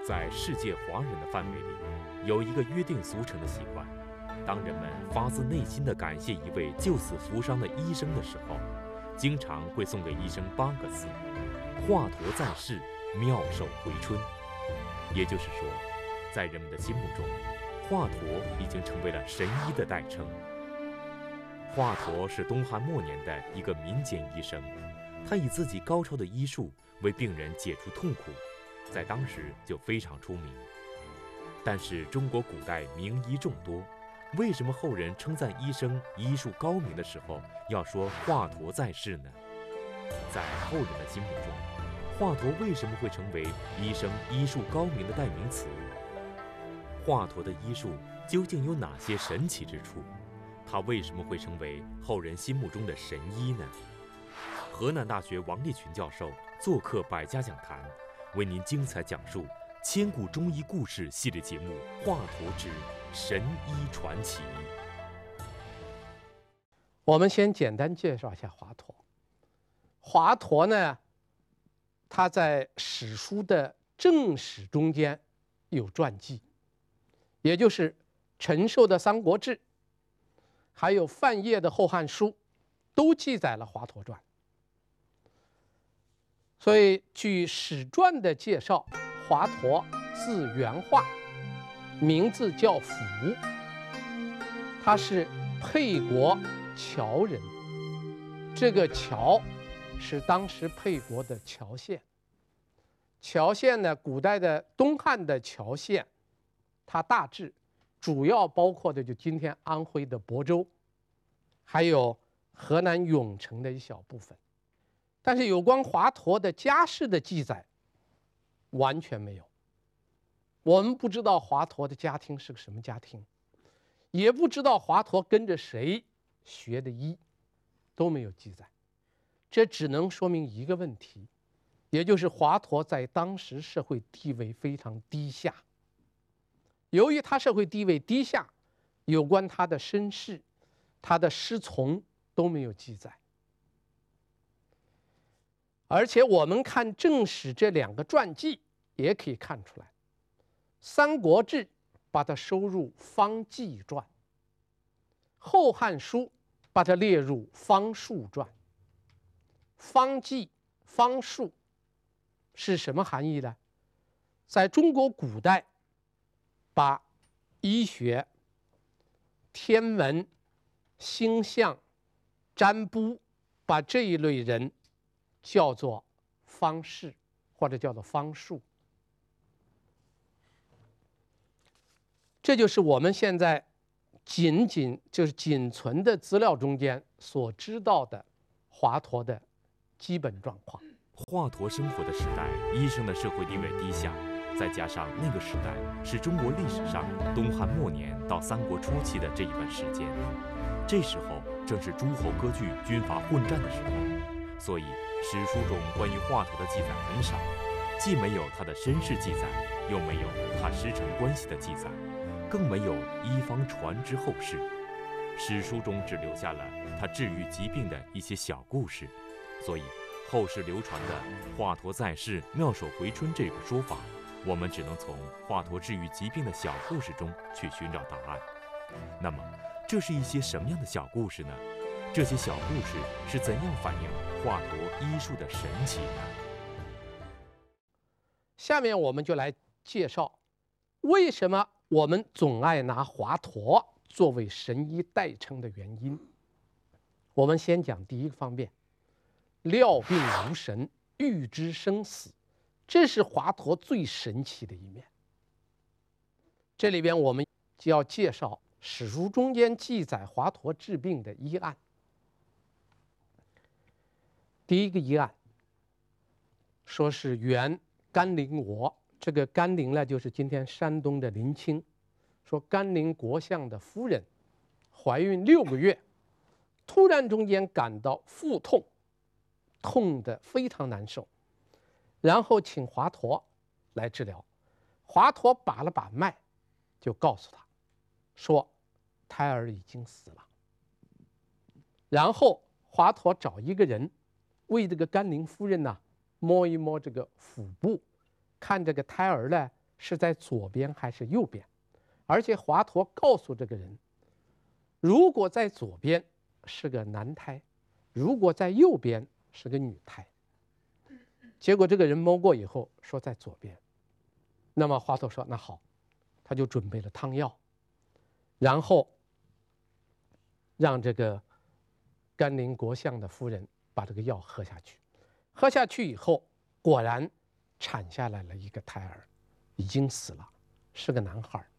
在世界华人的范围里，有一个约定俗成的习惯：当人们发自内心地感谢一位救死扶伤的医生的时候，经常会送给医生8个字：华佗在世，妙手回春。也就是说，在人们的心目中，华佗已经成为了神医的代称。华佗是东汉末年的一个民间医生，他以自己高超的医术为病人解除痛苦，在当时就非常出名。但是中国古代名医众多，为什么后人称赞医生医术高明的时候要说华佗在世呢？在后人的心目中，华佗为什么会成为医生医术高明的代名词？华佗的医术究竟有哪些神奇之处？他为什么会成为后人心目中的神医呢？河南大学王立群教授做客百家讲坛，为您精彩讲述千古中医故事系列节目《华佗之神医传奇》。 我们先简单介绍一下华佗。华佗呢，他在史书的正史中间有传记，也就是陈寿的《三国志》，还有范晔的《后汉书》，都记载了华佗传。所以据史传的介绍，华佗字元化，名字叫甫，他是沛国谯人。这个谯是当时沛国的谯县。谯县呢，古代的东汉的谯县，它大致主要包括的就今天安徽的亳州，还有河南永城的一小部分。但是有关华佗的家世的记载完全没有。我们不知道华佗的家庭是个什么家庭，也不知道华佗跟着谁学的医，都没有记载。这只能说明一个问题，也就是华佗在当时社会地位非常低下。由于他社会地位低下，有关他的身世、他的师从都没有记载。而且我们看正史这2个传记也可以看出来，《三国志》把它收入方济传，《后汉书》把它列入方术传。方济、方术是什么含义呢？在中国古代，把医学、天文、星象、占卜，把这一类人叫做方士，或者叫做方术。这就是我们现在仅存的资料中间所知道的华佗的基本状况。 华佗生活的时代，医生的社会地位低下，再加上那个时代是中国历史上东汉末年到三国初期的这一段时间，这时候正是诸侯割据、军阀混战的时候，所以史书中关于华佗的记载很少，既没有他的身世记载，又没有他师承关系的记载，更没有医方传之后世。史书中只留下了他治愈疾病的一些小故事，所以后世流传的华佗在世，妙手回春这个说法，我们只能从华佗治愈疾病的小故事中去寻找答案。那么这是一些什么样的小故事呢？这些小故事是怎样反映华佗医术的神奇呢？ 下面我们就来介绍为什么我们总爱拿华佗作为神医代称的原因。我们先讲第一个方面，料病如神，预知生死，这是华佗最神奇的一面。这里边我们就要介绍史书中间记载华佗治病的医案。第一个医案说是原甘陵国，这个甘陵呢就是今天山东的临清，说甘陵国相的夫人怀孕6个月，突然中间感到腹痛，痛得非常难受，然后请华佗来治疗。华佗把了把脉，就告诉他说胎儿已经死了。然后华佗找一个人为这个甘陵夫人呢摸一摸这个腹部，看这个胎儿呢是在左边还是右边。而且华佗告诉这个人，如果在左边是个男胎，如果在右边是个女胎。结果这个人摸过以后说在左边。那么华佗说那好，他就准备了汤药，然后让这个甘陵国相的夫人把这个药喝下去。喝下去以后，果然产下来了一个胎儿，已经死了，是个男孩。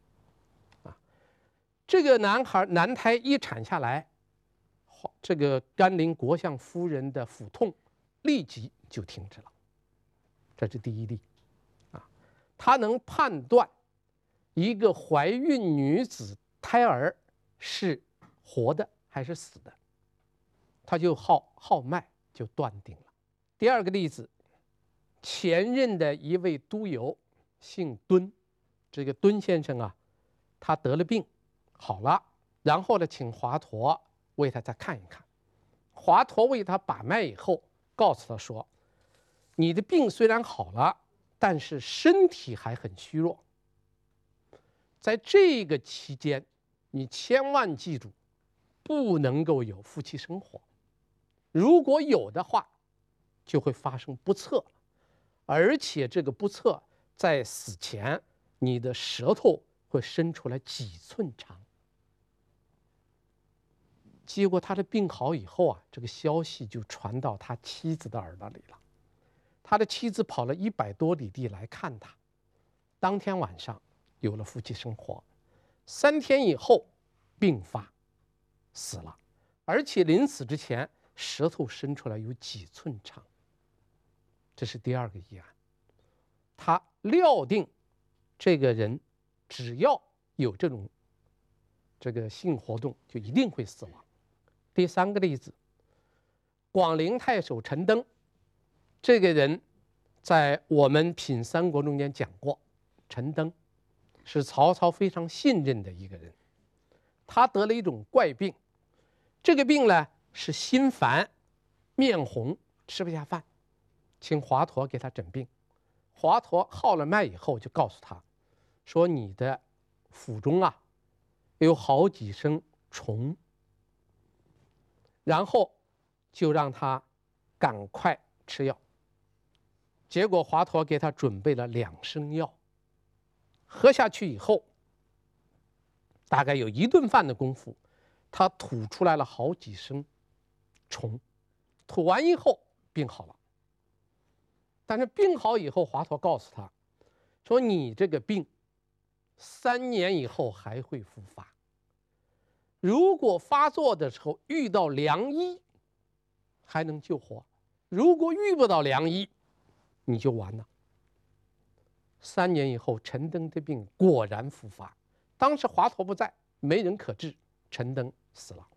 这个男胎一产下来，这个甘陵国相夫人的腹痛立即就停止了。这是第一例。他能判断一个怀孕女子胎儿是活的还是死的，他就号脉就断定了。第二个例子，前任的一位督邮姓敦，这个敦先生啊，他得了病好了，然后呢请华佗为他再看一看。华佗为他把脉以后，告诉他说，你的病虽然好了，但是身体还很虚弱，在这个期间你千万记住，不能够有夫妻生活，如果有的话就会发生不测，而且这个不测在死前你的舌头会伸出来几寸长。结果他的病好以后啊，这个消息就传到他妻子的耳朵里了。他的妻子跑了100多里地来看他，当天晚上有了夫妻生活，3天以后病发死了，而且临死之前舌头伸出来有几寸长。这是第二个疑案，他料定这个人只要有这个性活动就一定会死亡。第三个例子，广陵太守陈登，这个人在我们品三国中间讲过，陈登是曹操非常信任的一个人。他得了一种怪病，这个病呢是心烦、面红、吃不下饭，请华佗给他诊病。华佗号了脉以后就告诉他说，你的腹中啊有好几声虫，然后就让他赶快吃药。结果华佗给他准备了2升药，喝下去以后，大概有1顿饭的功夫，他吐出来了好几声虫，吐完以后病好了。但是病好以后，华佗告诉他说，你这个病3年以后还会复发，如果发作的时候遇到良医还能救活，如果遇不到良医你就完了。3年以后，陈登的病果然复发，当时华佗不在，没人可治，陈登死了。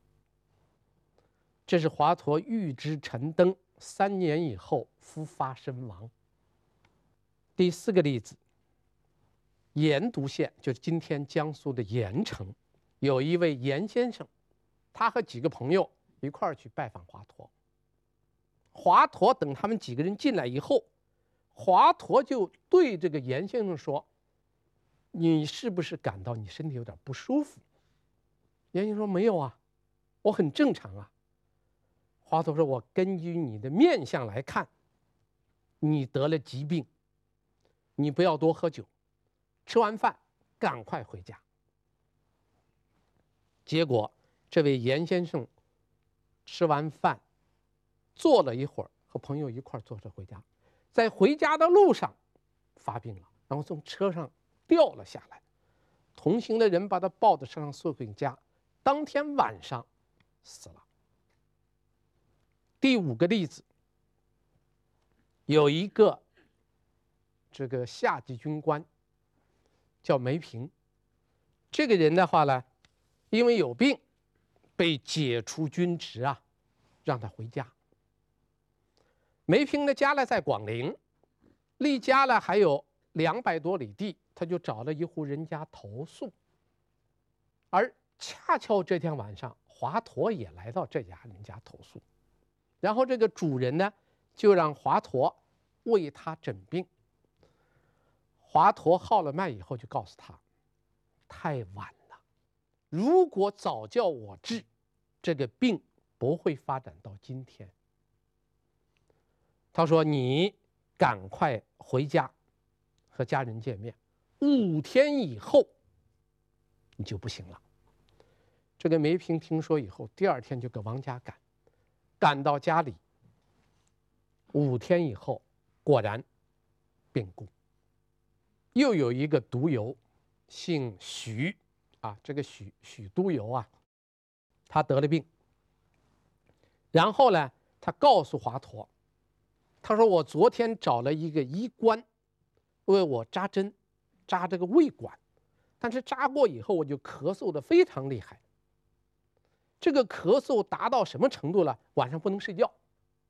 这是华佗预知陈登3年以后复发身亡。第4个例子，盐都县，就是今天江苏的盐城，有一位盐先生，他和几个朋友一块儿去拜访华佗。华佗等他们几个人进来以后，华佗就对这个盐先生说，你是不是感到你身体有点不舒服？盐先生说没有啊，我很正常啊。华佗说，我根据你的面相来看，你得了疾病，你不要多喝酒，吃完饭赶快回家。结果这位严先生吃完饭坐了一会儿，和朋友一块坐车回家，在回家的路上发病了，然后从车上掉了下来，同行的人把他抱到车上送回家，当天晚上死了。第5个例子，有一个这个下级军官叫梅平，这个人的话呢，因为有病被解除军职啊，让他回家。梅平的家呢在广陵，离家呢还有200多里地，他就找了一户人家投宿。而恰巧这天晚上，华佗也来到这家人家投宿，然后这个主人呢就让华佗为他诊病。 华佗号了脉以后，就告诉他，太晚了，如果早叫我治，这个病不会发展到今天。他说：“你赶快回家和家人见面，5天以后你就不行了。”这个梅平听说以后，第2天就给王家赶到家里，5天以后果然病故。又有一个督邮，姓许啊，这个许督邮啊，他得了病。然后呢，他告诉华佗，他说：“我昨天找了一个医官为我扎针，扎这个胃管，但是扎过以后我就咳嗽的非常厉害。这个咳嗽达到什么程度了？晚上不能睡觉。”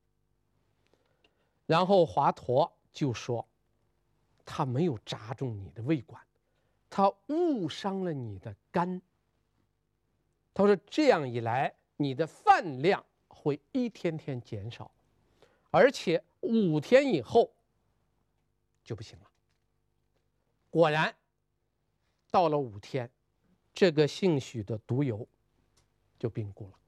然后华佗就说：“他没有扎中你的胃管，他误伤了你的肝。”他说：“这样一来，你的饭量会一天天减少，而且5天以后就不行了。”果然，到了5天，这个姓许的督邮就病故了。